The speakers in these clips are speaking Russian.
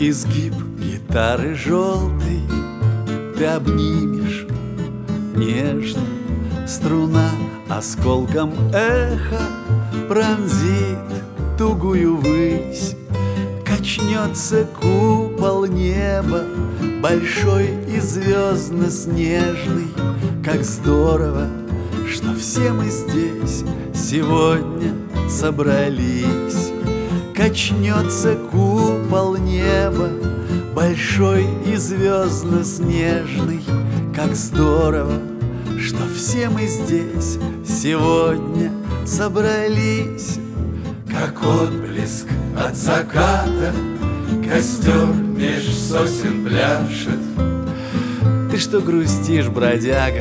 Изгиб гитары желтой ты обнимешь нежно, струна осколком эха пронзит тугую высь. Качнется купол неба, большой и звездно-снежный. Как здорово, что все мы здесь сегодня собрались. Качнется купол неба, большой и звездно-снежный. Как здорово, что все мы здесь сегодня собрались. Как отблеск от заката, костер меж сосен пляшет. Ты что грустишь, бродяга?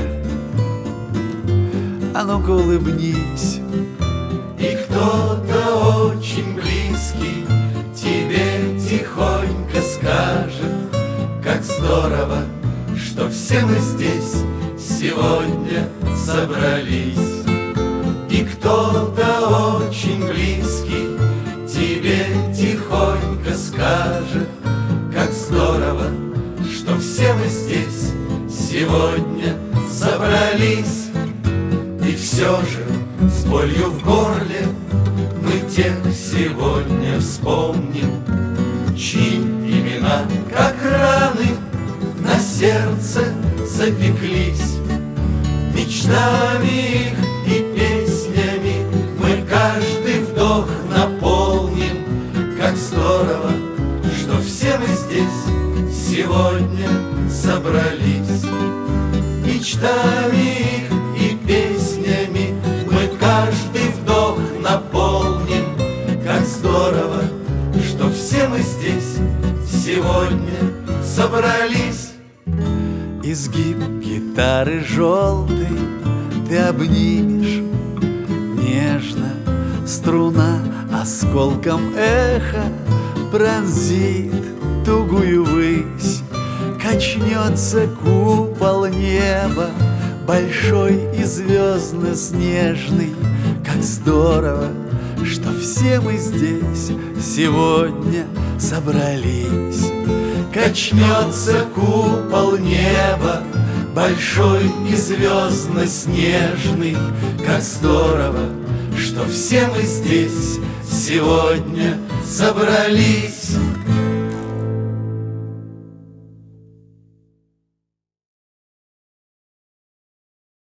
А ну-ка улыбнись. И кто-то очень близкий тебе тихонько скажет: как здорово, что все мы здесь сегодня собрались. И кто-то очень близкий тебе тихонько скажет: как здорово, что все мы здесь сегодня собрались. И все же с болью в горле мы тех сегодня вспомним, чьи имена, как раны, на сердце запеклись. Мечтами их и песнями мы каждый вдох наполним. Как здорово, что все мы здесь сегодня собрались. Мечтами их и песнями мы каждый вдох наполним. Как здорово, что все мы здесь сегодня собрались. Изгиб гитары желтой ты обнимешь нежно, струна осколком эха пронзит тугую высь. Качнется купол неба, большой и звездно-снежный. Как здорово, что все мы здесь сегодня собрались. Качнется купол неба, большой и звездно-снежный. Как здорово, что все мы здесь сегодня собрались.